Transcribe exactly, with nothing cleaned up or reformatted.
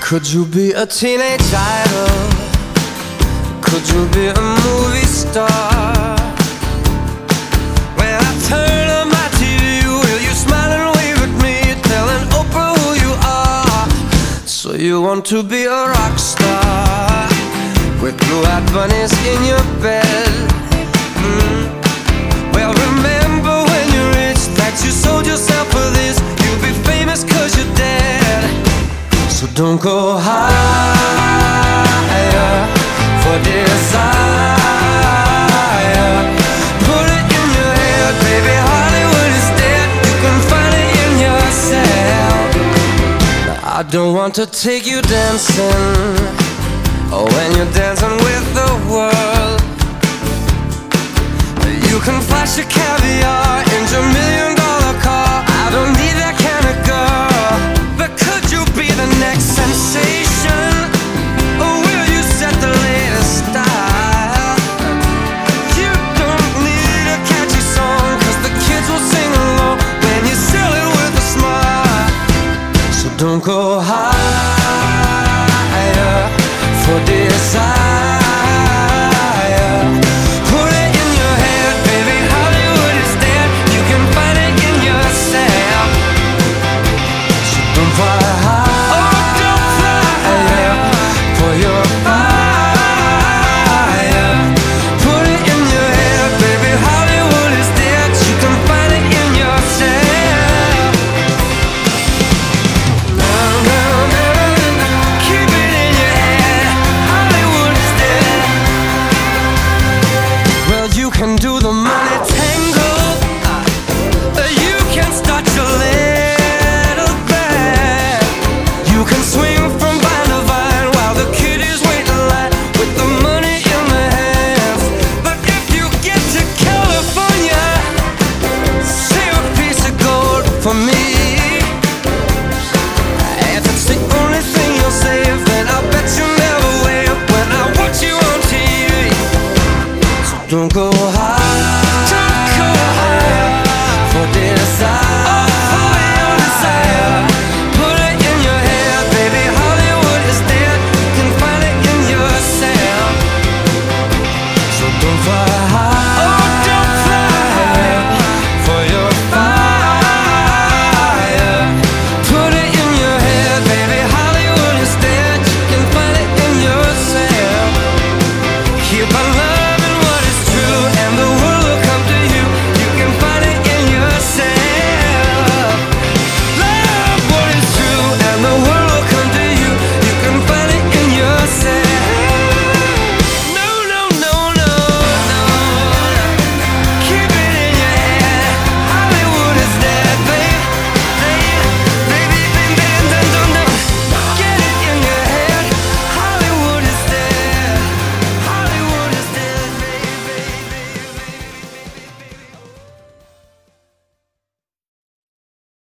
Could you be a teenage idol? Could you be a movie star? When I turn on my T V, will you smile and wave at me, telling Oprah who you are? So you want to be a rock star with blue-eyed bunnies in your bed? mm. Well, remember when you reached that you sold yourself for this. You'll be famous cause you're dead. So don't go higher for desire. Put it in your head, baby, Hollywood is dead. You can find it in yourself. Now, I don't want to take you dancing, or when you're dancing with the world. You can flash your caviar in your million dollar car. I don't need that kind of girl. But could you be the next sensation? Or will you set the latest style? You don't need a catchy song, cause the kids will sing along when you sell it with a smile. So don't go higher for desire. Put it in your head, baby, Hollywood is dead. You can find it in yourself. So don't fly high, oh, don't fly higher for your fire. Put it in your head, baby, Hollywood is dead. You can find it in yourself. No, no, no, no. Keep it in your head, Hollywood is dead. Well, you can do the money tango, you can start your little band. You can swing from vine to vine while the kid is waiting in line with the money in their hands. But if you get to California, save a piece of gold for me. If it's the only thing you'll save, then I bet you never wave when I watch you on T V. So don't go high